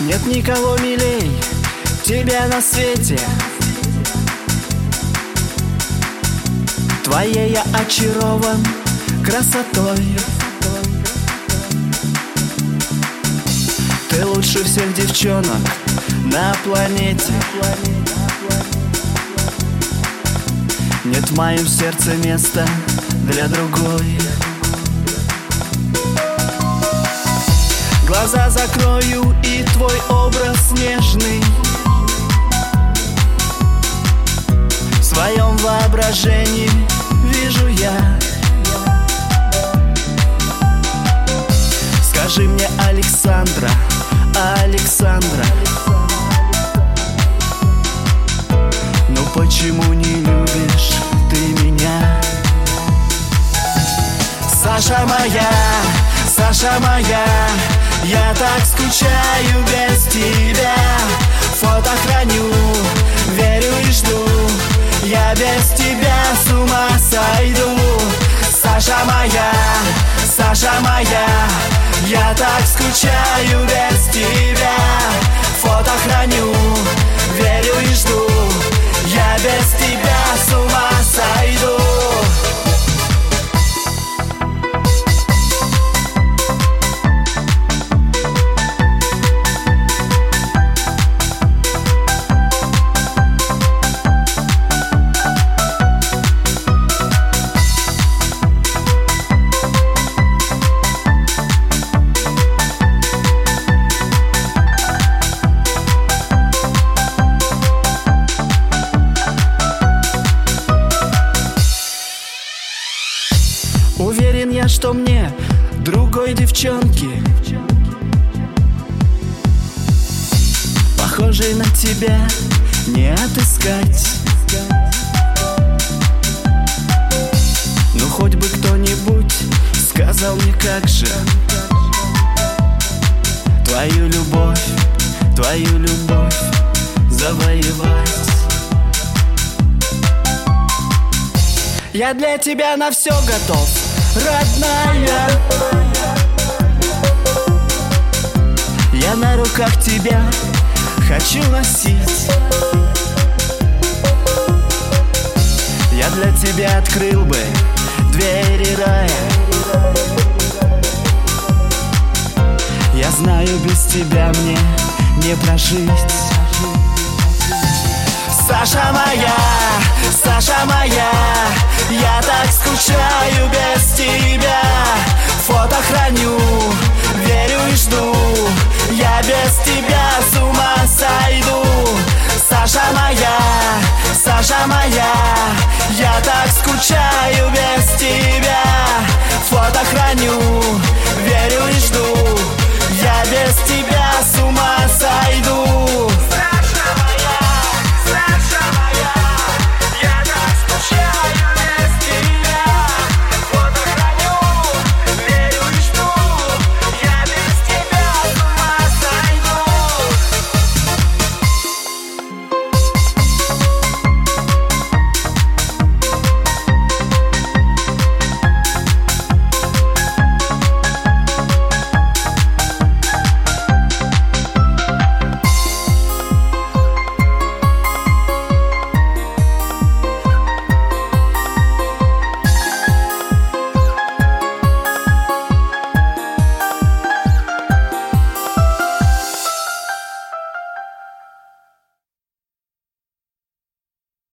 Нет никого милей тебя на свете. Твоей я очарован красотой. Ты лучше всех девчонок на планете. Нет в моем сердце места для другой. Глаза закрою, и твой образ нежный в своем воображении вижу я. Скажи мне, Александра, Александра, ну почему не любишь ты меня? Саша моя, Саша моя, я так скучаю без тебя. Фото храню, верю и жду, я без тебя с ума сойду. Саша моя, Саша моя, я так скучаю без тебя. Фото храню, верю и жду, я без тебя с ума сойду. Уверен я, что мне другой девчонки, похожей на тебя, не отыскать. Ну хоть бы кто-нибудь сказал мне, как же твою любовь завоевать. Я для тебя на все готов, родная. Я на руках тебя хочу носить. Я для тебя открыл бы двери рая. Я знаю, без тебя мне не прожить. Саша моя, Саша моя, я так скучаю без тебя. Фото храню, верю и жду, я без тебя с ума сойду. Саша моя, Саша моя, я так скучаю без тебя. Фото храню,